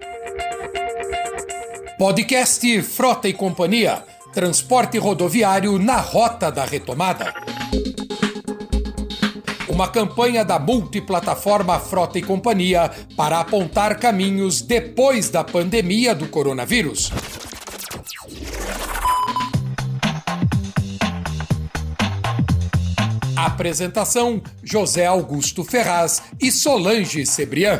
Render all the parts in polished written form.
Podcast Frota e Companhia. Transporte rodoviário na rota da retomada. Uma campanha da multiplataforma Frota e Companhia para apontar caminhos depois da pandemia do coronavírus. Apresentação: José Augusto Ferraz e Solange Cebrián.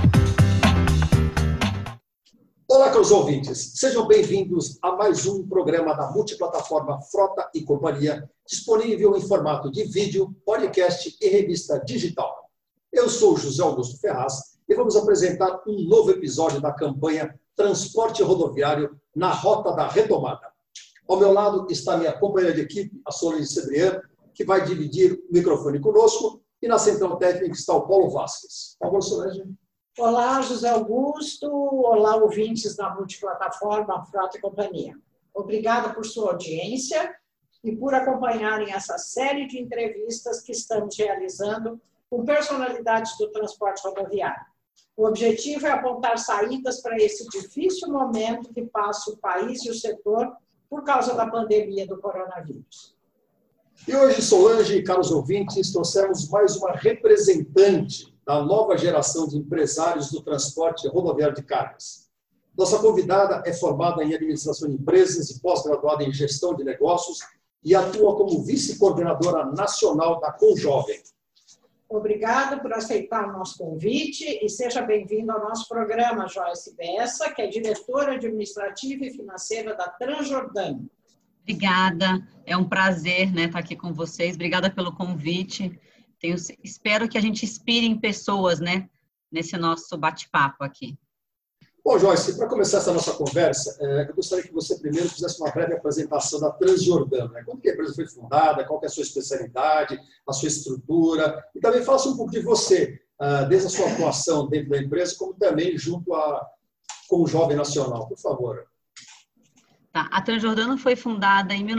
Olá, caros ouvintes. Sejam bem-vindos a mais um programa da multiplataforma Frota e Companhia, disponível em formato de vídeo, podcast e revista digital. Eu sou José Augusto Ferraz e vamos apresentar um novo episódio da campanha Transporte Rodoviário na Rota da Retomada. Ao meu lado está minha companheira de equipe, a Solange Cebrián, que vai dividir o microfone conosco, e na central técnica está o Paulo Vasquez. Por favor, Solange. Olá, José Augusto. Olá, ouvintes da multiplataforma Frota e Companhia. Obrigada por sua audiência e por acompanharem essa série de entrevistas que estamos realizando com personalidades do transporte rodoviário. O objetivo é apontar saídas para esse difícil momento que passa o país e o setor por causa da pandemia do coronavírus. E hoje, Solange e caros ouvintes, trouxemos mais uma representante da nova geração de empresários do transporte rodoviário de cargas. Nossa convidada é formada em administração de empresas e pós-graduada em gestão de negócios e atua como vice-coordenadora nacional da Conjovem. Obrigada por aceitar o nosso convite e seja bem-vindo ao nosso programa, Joyce Bessa, que é diretora administrativa e financeira da Transjordânia. Obrigada, é um prazer, estar aqui com vocês. Obrigada pelo convite. Espero que a gente inspire em pessoas, nesse nosso bate-papo aqui. Bom, Joyce, para começar essa nossa conversa, eu gostaria que você primeiro fizesse uma breve apresentação da Transjordânia. Quando que a empresa foi fundada, qual que é a sua especialidade, a sua estrutura, e também fala um pouco de você, desde a sua atuação dentro da empresa, como também junto com o Jovem Nacional, por favor. Tá. A Transjordânia foi fundada em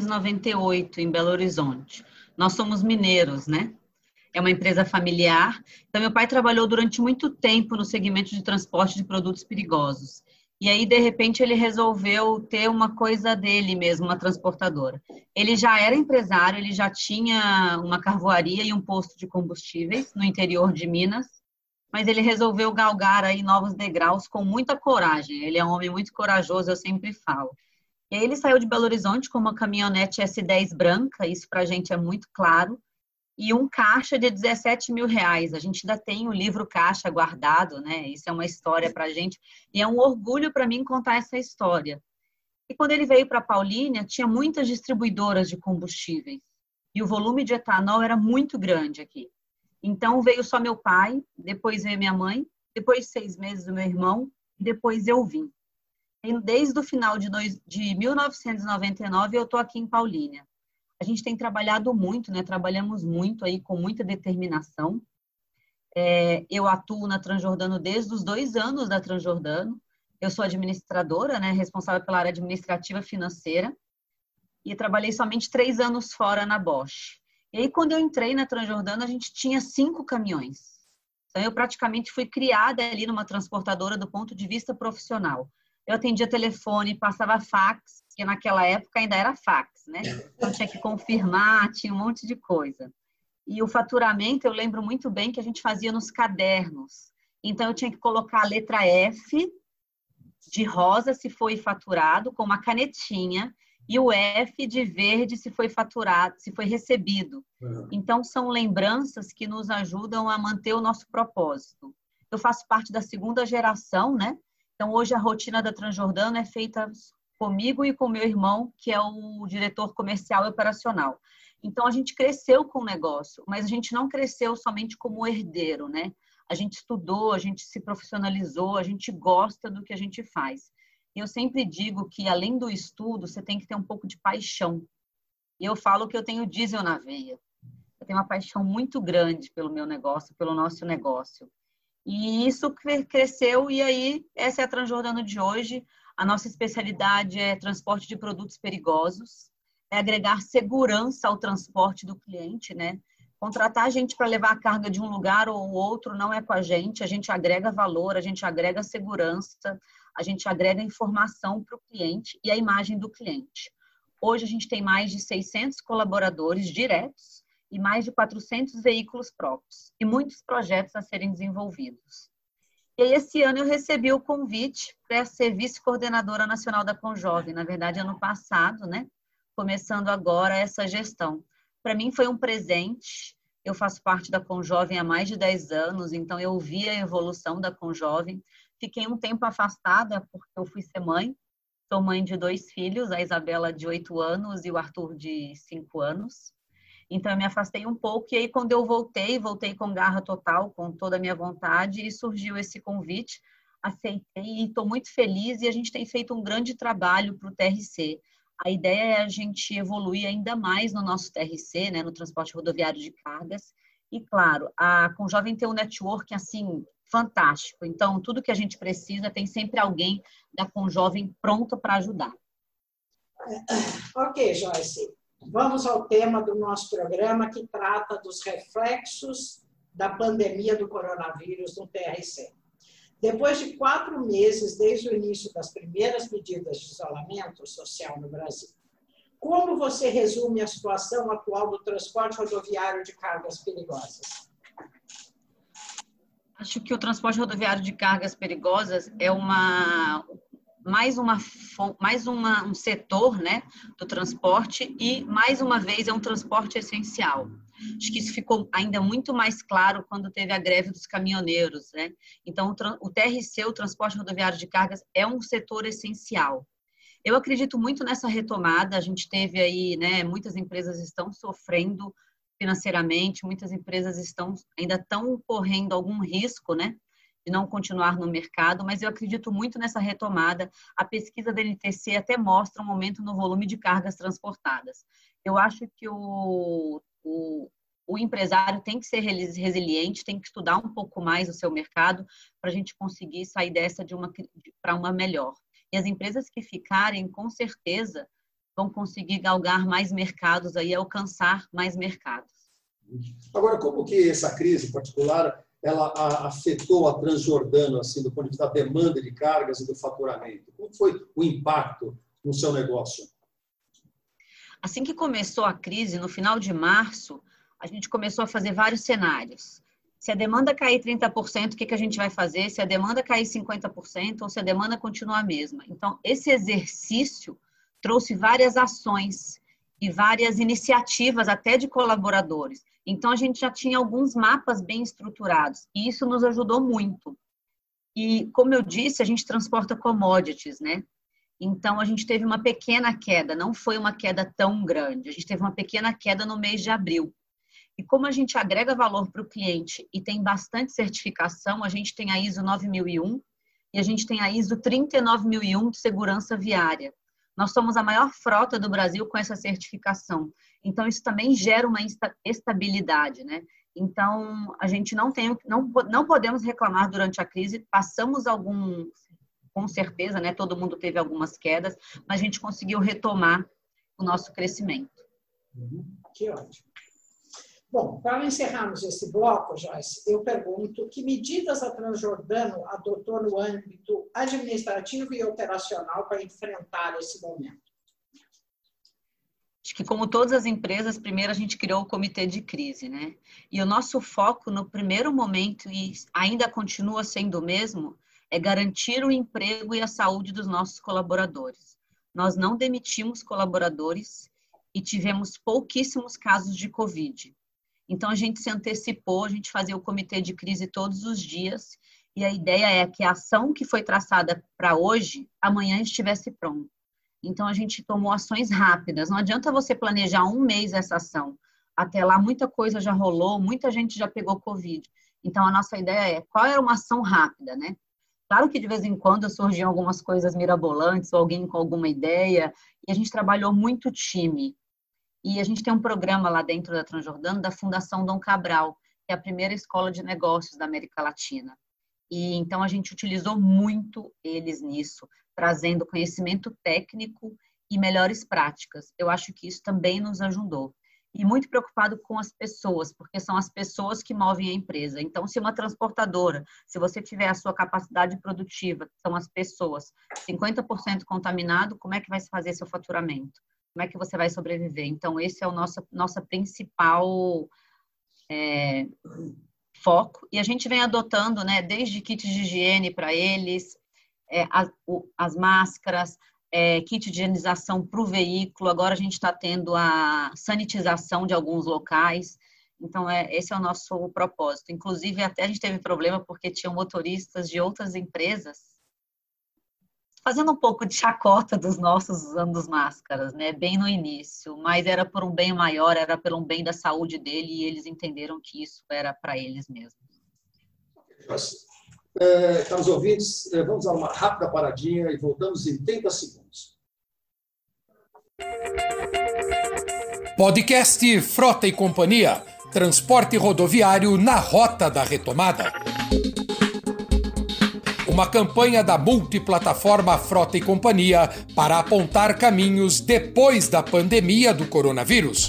1998, em Belo Horizonte. Nós somos mineiros, É uma empresa familiar. Então, meu pai trabalhou durante muito tempo no segmento de transporte de produtos perigosos. E aí, de repente, ele resolveu ter uma coisa dele mesmo, uma transportadora. Ele já era empresário, ele já tinha uma carvoaria e um posto de combustíveis no interior de Minas, mas ele resolveu galgar aí novos degraus com muita coragem. Ele é um homem muito corajoso, eu sempre falo. E aí ele saiu de Belo Horizonte com uma caminhonete S10 branca, isso pra gente é muito claro, e um caixa de R$17 mil. A gente ainda tem o livro caixa guardado, Isso é uma história pra gente, e é um orgulho para mim contar essa história. E quando ele veio para Paulínia, tinha muitas distribuidoras de combustíveis, e o volume de etanol era muito grande aqui. Então veio só meu pai, depois veio minha mãe, depois de 6 meses o meu irmão, depois eu vim. Desde o final de 1999, eu estou aqui em Paulínia. A gente tem trabalhado muito, Trabalhamos muito aí com muita determinação. Eu atuo na Transjordânia desde os 2 anos da Transjordânia. Eu sou administradora, responsável pela área administrativa financeira. E trabalhei somente 3 anos fora na Bosch. E aí, quando eu entrei na Transjordânia, a gente tinha 5 caminhões. Então, eu praticamente fui criada ali numa transportadora do ponto de vista profissional. Eu atendia telefone, passava fax, que naquela época ainda era fax, Então tinha que confirmar, tinha um monte de coisa. E o faturamento, eu lembro muito bem que a gente fazia nos cadernos. Então eu tinha que colocar a letra F de rosa se foi faturado, com uma canetinha, e o F de verde se foi faturado, se foi recebido. Então são lembranças que nos ajudam a manter o nosso propósito. Eu faço parte da 2ª geração, Então, hoje a rotina da Transjordânia é feita comigo e com meu irmão, que é o diretor comercial e operacional. Então, a gente cresceu com o negócio, mas a gente não cresceu somente como herdeiro, A gente estudou, a gente se profissionalizou, a gente gosta do que a gente faz. E eu sempre digo que, além do estudo, você tem que ter um pouco de paixão. E eu falo que eu tenho diesel na veia. Eu tenho uma paixão muito grande pelo meu negócio, pelo nosso negócio. E isso cresceu, e aí essa é a Transjordânia de hoje. A nossa especialidade é transporte de produtos perigosos, é agregar segurança ao transporte do cliente, Contratar gente para levar a carga de um lugar ou outro não é com a gente agrega valor, a gente agrega segurança, a gente agrega informação para o cliente e a imagem do cliente. Hoje a gente tem mais de 600 colaboradores diretos e mais de 400 veículos próprios e muitos projetos a serem desenvolvidos. E aí, esse ano eu recebi o convite para ser vice-coordenadora nacional da Conjovem, na verdade, ano passado, né? Começando agora essa gestão. Para mim foi um presente, eu faço parte da Conjovem há mais de 10 anos, então eu vi a evolução da Conjovem. Fiquei um tempo afastada porque eu fui ser mãe, sou mãe de 2 filhos, a Isabela de 8 anos e o Arthur de 5 anos. Então, eu me afastei um pouco e aí, quando eu voltei com garra total, com toda a minha vontade e surgiu esse convite, aceitei e estou muito feliz e a gente tem feito um grande trabalho para o TRC. A ideia é a gente evoluir ainda mais no nosso TRC, né, no transporte rodoviário de cargas. E, claro, a Conjovem tem um network, assim, fantástico. Então, tudo que a gente precisa, tem sempre alguém da Conjovem pronto para ajudar. Ok, Joyce. Vamos ao tema do nosso programa, que trata dos reflexos da pandemia do coronavírus no TRC. Depois de 4 meses, desde o início das primeiras medidas de isolamento social no Brasil, como você resume a situação atual do transporte rodoviário de cargas perigosas? Acho que o transporte rodoviário de cargas perigosas é um setor, né, do transporte e, mais uma vez, é um transporte essencial. Acho que isso ficou ainda muito mais claro quando teve a greve dos caminhoneiros, né? Então, o TRC, o transporte rodoviário de cargas, é um setor essencial. Eu acredito muito nessa retomada. A gente teve aí, né, muitas empresas estão sofrendo financeiramente, muitas empresas ainda estão correndo algum risco, né, de não continuar no mercado, mas eu acredito muito nessa retomada. A pesquisa da NTC até mostra um aumento no volume de cargas transportadas. Eu acho que o empresário tem que ser resiliente, tem que estudar um pouco mais o seu mercado para a gente conseguir sair dessa para uma melhor. E as empresas que ficarem, com certeza, vão conseguir galgar mais mercados, aí, alcançar mais mercados. Agora, como que essa crise particular ela afetou a Transjordano, assim, do ponto de vista da demanda de cargas e do faturamento? Como foi o impacto no seu negócio? Assim que começou a crise, no final de março, a gente começou a fazer vários cenários. Se a demanda cair 30%, o que a gente vai fazer? Se a demanda cair 50% ou se a demanda continuar a mesma? Então, esse exercício trouxe várias ações e várias iniciativas até de colaboradores. Então, a gente já tinha alguns mapas bem estruturados e isso nos ajudou muito. E, como eu disse, a gente transporta commodities, né? Então, a gente teve uma pequena queda, não foi uma queda tão grande. A gente teve uma pequena queda no mês de abril. E como a gente agrega valor para o cliente e tem bastante certificação, a gente tem a ISO 9001 e a gente tem a ISO 39001 de segurança viária. Nós somos a maior frota do Brasil com essa certificação. Então, isso também gera uma estabilidade, né? Então, a gente não podemos reclamar durante a crise. Passamos com certeza, né? Todo mundo teve algumas quedas, mas a gente conseguiu retomar o nosso crescimento. Que ótimo. Bom, para encerrarmos esse bloco, Joyce, eu pergunto que medidas a Transjordano adotou no âmbito administrativo e operacional para enfrentar esse momento? Acho que, como todas as empresas, primeiro a gente criou o comitê de crise, né? E o nosso foco no primeiro momento, e ainda continua sendo o mesmo, é garantir o emprego e a saúde dos nossos colaboradores. Nós não demitimos colaboradores e tivemos pouquíssimos casos de Covid. Então, a gente se antecipou, a gente fazia o comitê de crise todos os dias, e a ideia é que a ação que foi traçada para hoje, amanhã estivesse pronta. Então, a gente tomou ações rápidas. Não adianta você planejar um mês essa ação. Até lá, muita coisa já rolou, muita gente já pegou Covid. Então, a nossa ideia é, qual era uma ação rápida, né? Claro que, de vez em quando, surgiam algumas coisas mirabolantes, ou alguém com alguma ideia, e a gente trabalhou muito time. E a gente tem um programa lá dentro da Transjordano, da Fundação Dom Cabral, que é a primeira escola de negócios da América Latina. E então a gente utilizou muito eles nisso, trazendo conhecimento técnico e melhores práticas. Eu acho que isso também nos ajudou. e muito preocupado com as pessoas, porque são as pessoas que movem a empresa. Então, se uma transportadora, se você tiver a sua capacidade produtiva, que são as pessoas, 50% contaminado, como é que vai se fazer seu faturamento? Como é que você vai sobreviver? Então, esse é o nossa principal foco. E a gente vem adotando, né, desde kits de higiene para eles, as máscaras, kit de higienização para o veículo. Agora a gente está tendo a sanitização de alguns locais. Então, esse é o nosso propósito. Inclusive, até a gente teve problema porque tinham motoristas de outras empresas fazendo um pouco de chacota dos nossos usando as máscaras, né? Bem no início. Mas era por um bem maior, era pelo bem da saúde dele e eles entenderam que isso era para eles mesmos. Caros ouvintes, vamos a uma rápida paradinha e voltamos em 30 segundos. Podcast Frota e Companhia. Transporte rodoviário na rota da retomada. Uma campanha da multiplataforma Frota e Companhia para apontar caminhos depois da pandemia do coronavírus.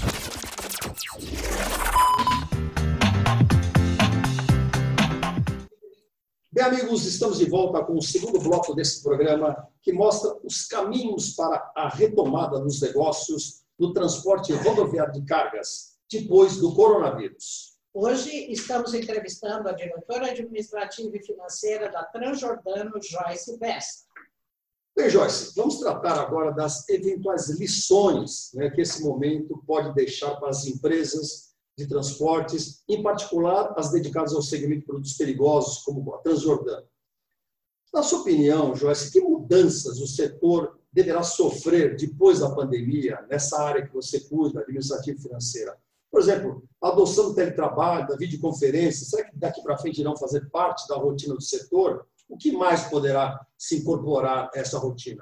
Bem, amigos, estamos de volta com o segundo bloco desse programa que mostra os caminhos para a retomada dos negócios do transporte rodoviário de cargas depois do coronavírus. Hoje estamos entrevistando a diretora administrativa e financeira da Transjordano, Joyce Best. Bem, Joyce, vamos tratar agora das eventuais lições, né, que esse momento pode deixar para as empresas de transportes, em particular as dedicadas ao segmento de produtos perigosos, como a Transjordano. Na sua opinião, Joyce, que mudanças o setor deverá sofrer depois da pandemia, nessa área que você cuida, administrativa e financeira? Por exemplo, a adoção do teletrabalho, da videoconferência, será que daqui para frente irão fazer parte da rotina do setor? O que mais poderá se incorporar a essa rotina?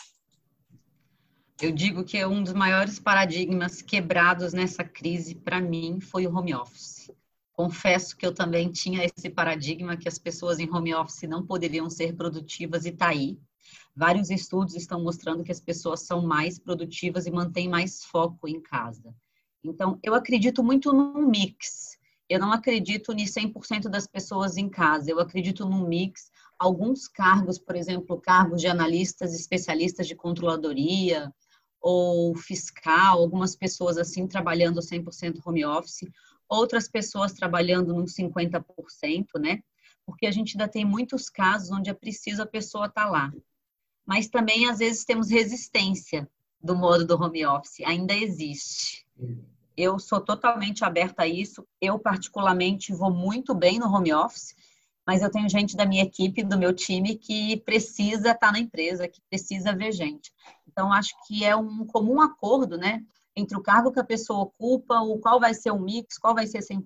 Eu digo que um dos maiores paradigmas quebrados nessa crise, para mim, foi o home office. Confesso que eu também tinha esse paradigma que as pessoas em home office não poderiam ser produtivas e está aí. Vários estudos estão mostrando que as pessoas são mais produtivas e mantêm mais foco em casa. Então, eu acredito muito num mix. Eu não acredito em 100% das pessoas em casa. Eu acredito num mix. Alguns cargos, por exemplo, cargos de analistas, especialistas de controladoria ou fiscal, algumas pessoas assim trabalhando 100% home office, outras pessoas trabalhando num 50%, né? Porque a gente ainda tem muitos casos onde é preciso a pessoa estar lá. Mas também, às vezes, temos resistência do modo do home office. Ainda existe. Eu sou totalmente aberta a isso. Eu, particularmente, vou muito bem no home office, mas eu tenho gente da minha equipe, do meu time, que precisa estar na empresa, que precisa ver gente. Então, acho que é um comum acordo, né, entre o cargo que a pessoa ocupa, o qual vai ser um mix, qual vai ser 100%.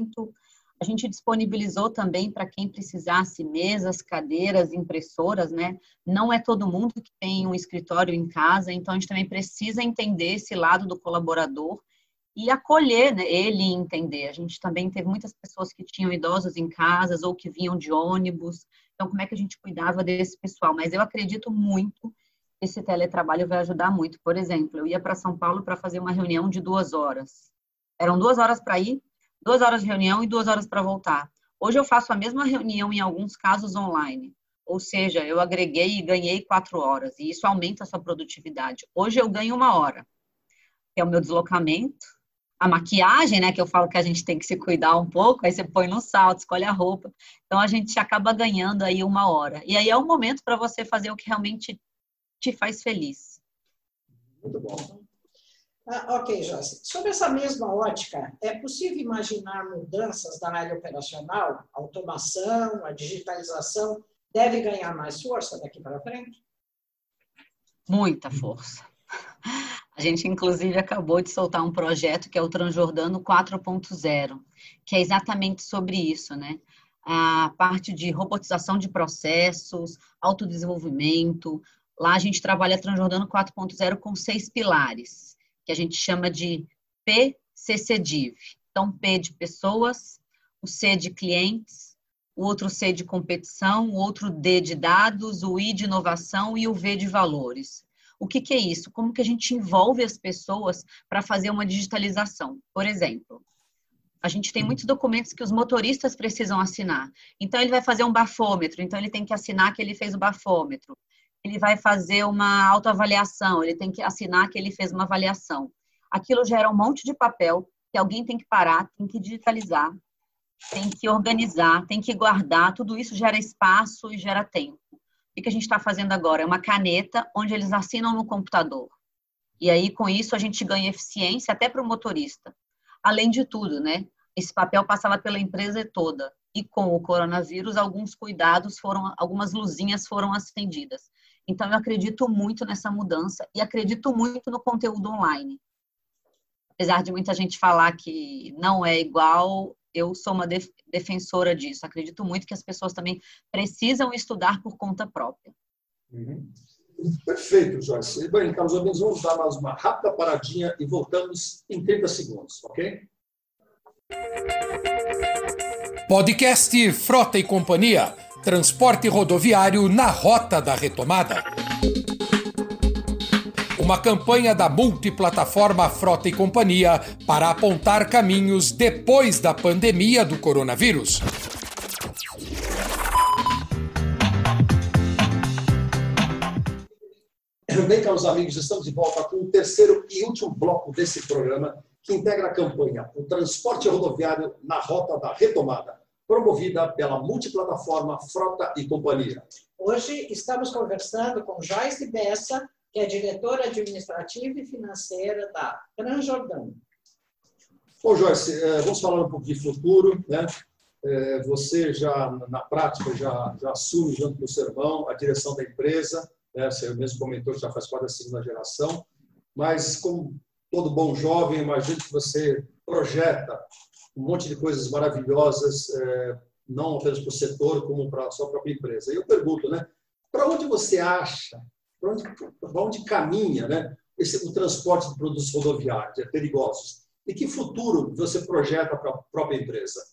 A gente disponibilizou também para quem precisasse mesas, cadeiras, impressoras, né? Não é todo mundo que tem um escritório em casa, então a gente também precisa entender esse lado do colaborador e acolher, né, ele e entender. A gente também teve muitas pessoas que tinham idosos em casas ou que vinham de ônibus. Então, como é que a gente cuidava desse pessoal? Mas eu acredito muito que esse teletrabalho vai ajudar muito. Por exemplo, eu ia para São Paulo para fazer uma reunião de 2 horas. Eram 2 horas para ir, 2 horas de reunião e 2 horas para voltar. Hoje eu faço a mesma reunião, em alguns casos, online. Ou seja, eu agreguei e ganhei 4 horas. E isso aumenta a sua produtividade. Hoje eu ganho 1 hora, que é o meu deslocamento. A maquiagem, né, que eu falo que a gente tem que se cuidar um pouco, aí você põe no salto, escolhe a roupa. Então, a gente acaba ganhando aí 1 hora. E aí é o momento para você fazer o que realmente te faz feliz. Muito bom. Ok, Joyce. Sobre essa mesma ótica, é possível imaginar mudanças na área operacional? A automação, a digitalização deve ganhar mais força daqui para frente? Muita força. A gente, inclusive, acabou de soltar um projeto que é o Transjordano 4.0, que é exatamente sobre isso, né? A parte de robotização de processos, autodesenvolvimento. Lá a gente trabalha Transjordano 4.0 com 6 pilares, que a gente chama de PCCDIV. Então, P de pessoas, o C de clientes, o outro C de competição, o outro D de dados, o I de inovação e o V de valores. O que que é isso? Como que a gente envolve as pessoas para fazer uma digitalização? Por exemplo, a gente tem muitos documentos que os motoristas precisam assinar. Então, ele vai fazer um bafômetro, então ele tem que assinar que ele fez o bafômetro. Ele vai fazer uma autoavaliação, ele tem que assinar que ele fez uma avaliação. Aquilo gera um monte de papel que alguém tem que parar, tem que digitalizar, tem que organizar, tem que guardar. Tudo isso gera espaço e gera tempo. O que a gente está fazendo agora? É uma caneta onde eles assinam no computador. E aí, com isso, a gente ganha eficiência até para o motorista. Além de tudo, né? Esse papel passava pela empresa toda. E com o coronavírus, alguns cuidados algumas luzinhas foram acendidas. Então, eu acredito muito nessa mudança e acredito muito no conteúdo online. Apesar de muita gente falar que não é igual, eu sou uma defensora disso. Acredito muito que as pessoas também precisam estudar por conta própria. Uhum. Perfeito, Joyce. Bem, caros ouvintes, vamos dar mais uma rápida paradinha e voltamos em 30 segundos, ok? Podcast Frota e Companhia. Transporte rodoviário na Rota da Retomada. Uma campanha da multiplataforma Frota e Companhia para apontar caminhos depois da pandemia do coronavírus. Bem, caros amigos, estamos de volta com o terceiro e último bloco desse programa, que integra a campanha O Transporte Rodoviário na Rota da Retomada, promovida pela multiplataforma Frota e Companhia. Hoje estamos conversando com Joyce Bessa, que é diretora administrativa e financeira da Transjordano. Bom, Joyce, vamos falar um pouco de futuro, né? Você já, na prática, já assume, junto com o seu irmão, a direção da empresa, né? Você mesmo comentou que já faz parte da segunda geração, mas como todo bom jovem, imagino que você projeta um monte de coisas maravilhosas, não apenas para o setor, como para a sua própria empresa. E eu pergunto, né? Para onde você acha, para onde caminha, né, o transporte de produtos rodoviários perigosos? E que futuro você projeta para a própria empresa?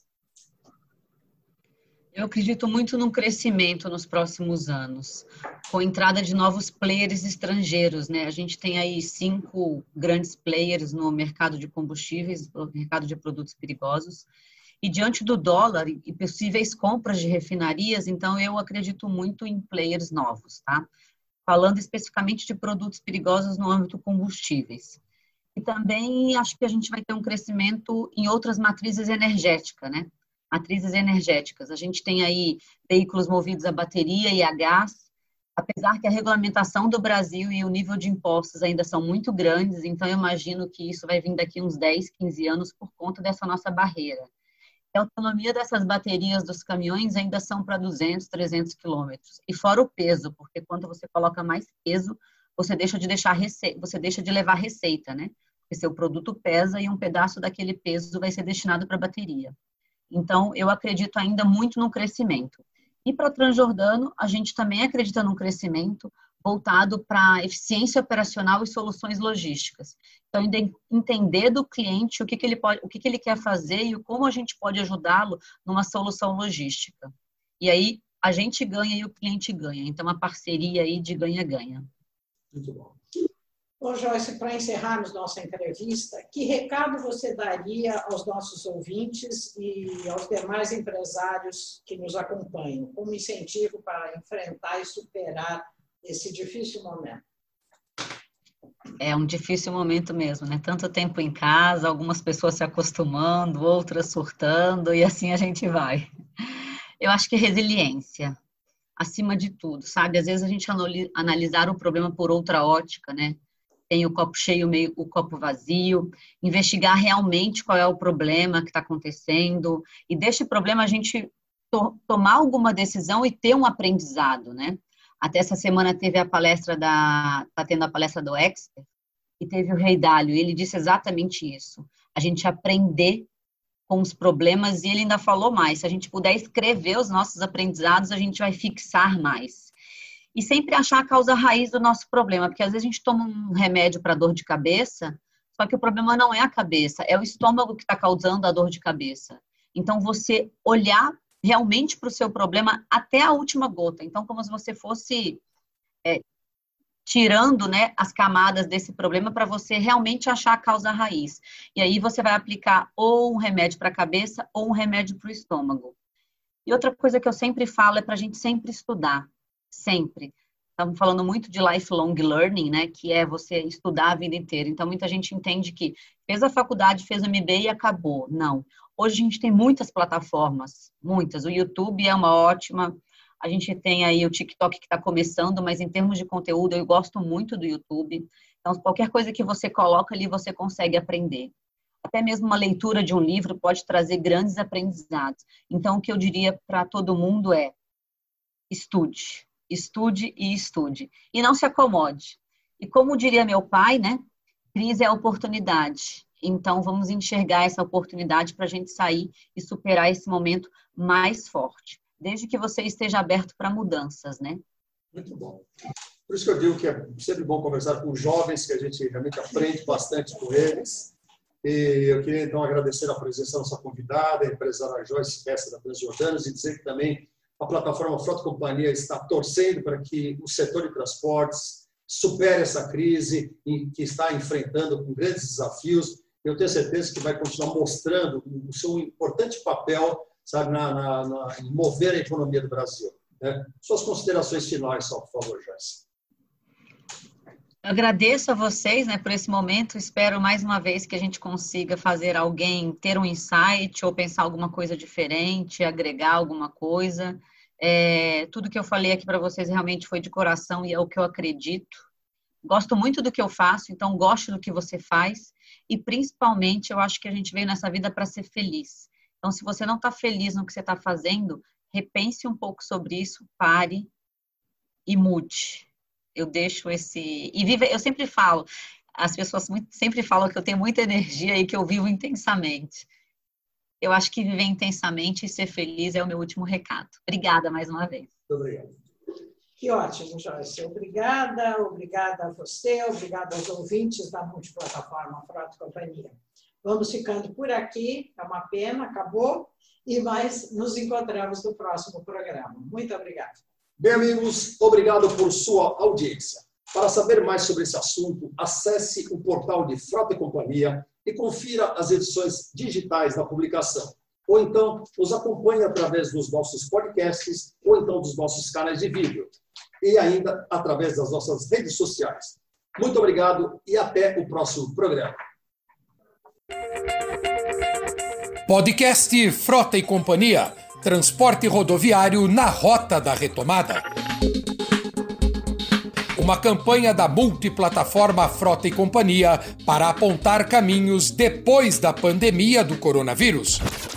Eu acredito muito no crescimento nos próximos anos, com a entrada de novos players estrangeiros, né? A gente tem aí 5 grandes players no mercado de combustíveis, no mercado de produtos perigosos, e diante do dólar e possíveis compras de refinarias, então eu acredito muito em players novos, tá? Falando especificamente de produtos perigosos no âmbito combustíveis. E também acho que a gente vai ter um crescimento em outras matrizes energéticas, né? Matrizes energéticas. A gente tem aí veículos movidos a bateria e a gás, apesar que a regulamentação do Brasil e o nível de impostos ainda são muito grandes, então eu imagino que isso vai vir daqui uns 10, 15 anos por conta dessa nossa barreira. A autonomia dessas baterias dos caminhões ainda são para 200, 300 quilômetros. E fora o peso, porque quando você coloca mais peso, você deixa de levar receita, né? Porque seu produto pesa e um pedaço daquele peso vai ser destinado para a bateria. Então, eu acredito ainda muito no crescimento. E para Transjordano, a gente também acredita num crescimento voltado para eficiência operacional e soluções logísticas. Então, entender do cliente o que ele quer fazer e como a gente pode ajudá-lo numa solução logística. E aí, a gente ganha e o cliente ganha. Então, uma parceria aí de ganha-ganha. Muito bom. Ô, Joyce, para encerrarmos nossa entrevista, que recado você daria aos nossos ouvintes e aos demais empresários que nos acompanham, como incentivo para enfrentar e superar esse difícil momento? É um difícil momento mesmo, né? Tanto tempo em casa, algumas pessoas se acostumando, outras surtando, e assim a gente vai. Eu acho que resiliência, acima de tudo, sabe? Às vezes a gente analisar o problema por outra ótica, né? Tem o copo cheio, o copo vazio, investigar realmente qual é o problema que está acontecendo, e deste problema a gente tomar alguma decisão e ter um aprendizado, né? Até essa semana teve tá tendo a palestra do Expert, e teve o Rei Dalio, e ele disse exatamente isso, a gente aprender com os problemas, e ele ainda falou mais, se a gente puder escrever os nossos aprendizados, a gente vai fixar mais. E sempre achar a causa raiz do nosso problema, porque às vezes a gente toma um remédio para dor de cabeça, só que o problema não é a cabeça, é o estômago que está causando a dor de cabeça. Então, você olhar realmente para o seu problema até a última gota. Então, como se você fosse tirando, né, as camadas desse problema para você realmente achar a causa raiz. E aí você vai aplicar ou um remédio para a cabeça ou um remédio para o estômago. E outra coisa que eu sempre falo é para a gente sempre estudar, sempre. Estamos falando muito de lifelong learning, né, que é você estudar a vida inteira. Então, muita gente entende que fez a faculdade, fez o MBA e acabou. Não. Hoje a gente tem muitas plataformas, muitas. O YouTube é uma ótima. A gente tem aí o TikTok que está começando, mas em termos de conteúdo, eu gosto muito do YouTube. Então, qualquer coisa que você coloca ali, você consegue aprender. Até mesmo uma leitura de um livro pode trazer grandes aprendizados. Então, o que eu diria para todo mundo é: estude, estude e estude. E não se acomode. E como diria meu pai, né? Crise é oportunidade. Então, vamos enxergar essa oportunidade para a gente sair e superar esse momento mais forte. Desde que você esteja aberto para mudanças, né? Muito bom. Por isso que eu digo que é sempre bom conversar com jovens, que a gente realmente aprende bastante com eles. E eu queria, então, agradecer a presença da nossa convidada, a empresária Joyce Bessa da Transjordanos, e dizer que também a plataforma Frota Companhia está torcendo para que o setor de transportes supere essa crise que está enfrentando com grandes desafios. Eu tenho certeza que vai continuar mostrando o seu importante papel, sabe, em mover a economia do Brasil, né? Suas considerações finais, só, por favor, Joyce. Eu agradeço a vocês, né, por esse momento. Espero mais uma vez que a gente consiga fazer alguém ter um insight ou pensar alguma coisa diferente, agregar alguma coisa. Tudo que eu falei aqui para vocês realmente foi de coração e é o que eu acredito. Gosto muito do que eu faço, então gosto do que você faz. E principalmente, eu acho que a gente veio nessa vida para ser feliz. Então, se você não está feliz no que você está fazendo, repense um pouco sobre isso, pare e mude. Eu deixo esse... Eu sempre falo, as pessoas sempre falam que eu tenho muita energia e que eu vivo intensamente. Eu acho que viver intensamente e ser feliz é o meu último recado. Obrigada mais uma vez. Muito obrigado. Que ótimo, Joyce. Obrigada a você, obrigada aos ouvintes da multiplataforma Frota Companhia. Vamos ficando por aqui, é uma pena, acabou, mas nos encontramos no próximo programa. Muito obrigada. Bem, amigos, obrigado por sua audiência. Para saber mais sobre esse assunto, acesse o portal de Frota e Companhia e confira as edições digitais da publicação. Ou então, nos acompanhe através dos nossos podcasts ou então dos nossos canais de vídeo. E ainda através das nossas redes sociais. Muito obrigado e até o próximo programa. Podcast Frota e Companhia. Transporte rodoviário na rota da retomada. Uma campanha da multiplataforma Frota e Companhia para apontar caminhos depois da pandemia do coronavírus.